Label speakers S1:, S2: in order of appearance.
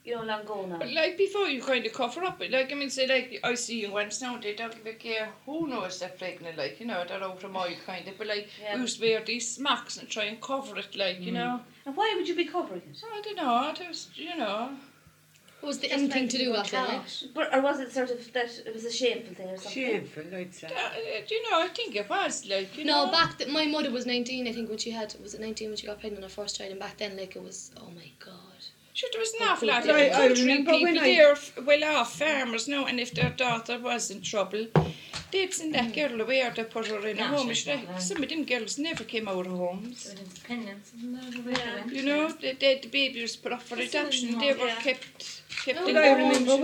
S1: long ago now.
S2: But like before you kind of cover up it, like I mean, say like I see you once now they don't give a care who knows they're pregnant, like they're out of mile kind of, but like we used to wear these smocks and try and cover it, like
S1: And why would you be covering it?
S2: I don't know, it was
S3: What was the end thing to do back then?
S1: Or was it sort of that it was a shameful thing or something?
S4: Shameful, I'd say.
S2: I think it was like
S3: No, my mother was 19, I think, when she had, was it 19 when she got pregnant on her first child, and back then like it was, oh my god.
S2: Sure, there was an awful lot of
S4: I
S2: country
S4: remember
S2: people
S4: when
S2: there, well-off farmers now, and if their daughter was in trouble, they'd send that girl away or they put her in a home. Some of them girls never came out of homes. The baby was put up for adoption, they were kept in
S4: I remember